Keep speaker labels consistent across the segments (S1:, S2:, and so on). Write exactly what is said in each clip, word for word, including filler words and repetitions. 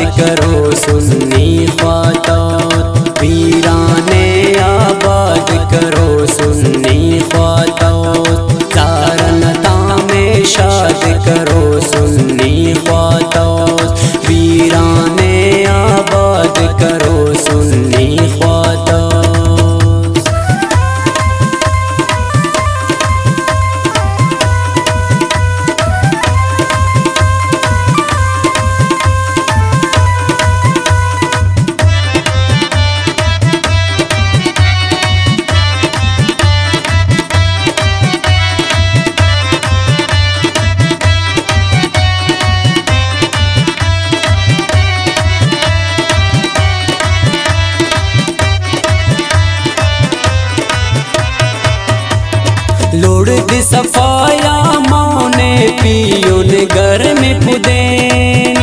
S1: करो सुन्नी ख्वाता, वीराने आबाद करो सुन्नी ख्वाता, तारनता में शाद करो सुन्नी ख्वाता, वीराने आबाद करो सुन्नी ख्वाता। लोड़ दी सफाया मौने पियोन घर में पुदेन,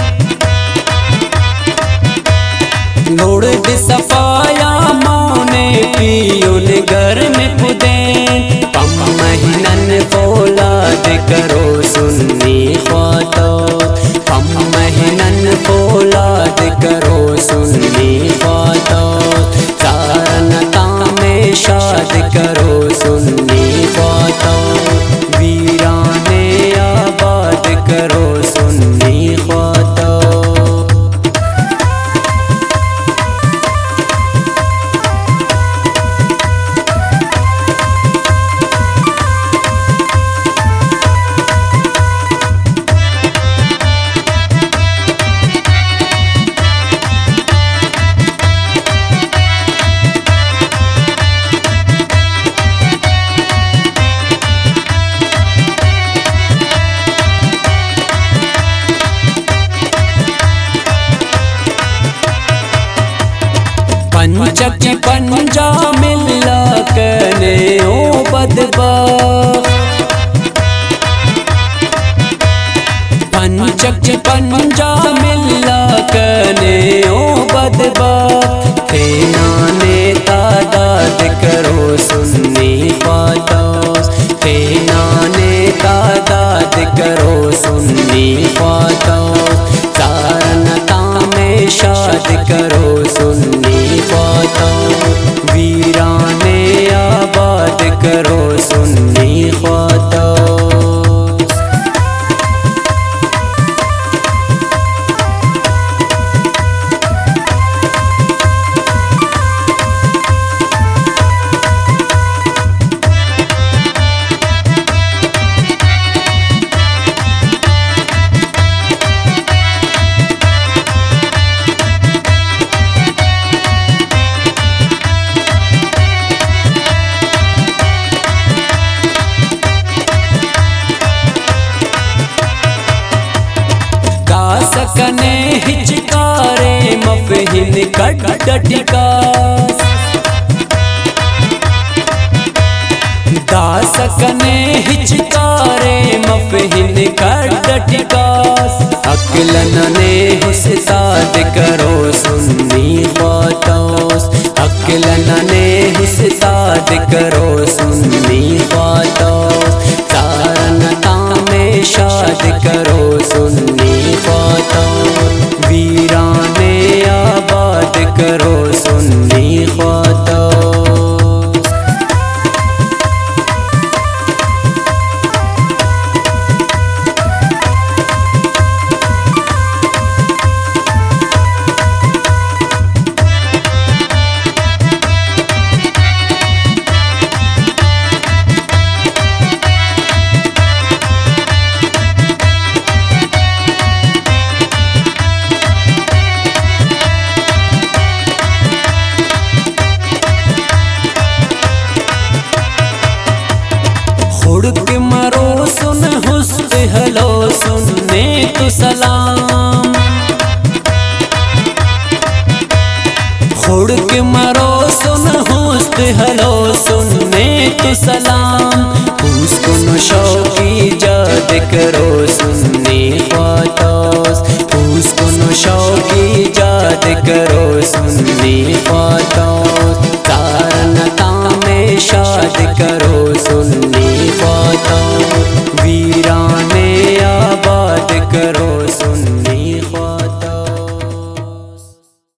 S1: लोड़ दी सफाया मौने पियोन घर में पुदेन, कम महीनन फौलाद करो सुन्नी ख्वाता, कम महीनन फौलाद करो सुन्नी ख्वाता, तारनता में शाद करो सुन्नी ख्वाता, वीराने आबाद करो सुन्नी ख्वाता। पंचक पंजा मिला कने ओ बदबख्त, पंचक पंजा मिला कने ओ बदबख्त, तेना ने तादाद करो सुन्नी ख्वाता, तेना ने तादाद करो सुन्नी ख्वाता, तारनता में शाद करो सुन्नी ख्वाता, वीराने आबाद करो सुन्नी ख्वाता। सकने हिचकारे मफहिन कटटिकास, दासकने हिचकारे मफहिन कटटिकास, अक्लन ने हुस्ताद करो सुन्नी ख्वाता, अक्लन ने हुस्ताद करो सुन्नी ख्वाता, तारनता में शाद करो सुन्नी ख्वाता, वीराने आबाद करो सुन्नी ख्वाता। हुड़क मरो सुन हुस्त हलो सुनने तो सलाम, हुड़क मरो सुन हुस्त हलो सुनने तो सलाम, उसको नशौकी जाद करो सुन्नी ख्वाता, उसको नशौकी जाद करो सुन्नी ख्वाता,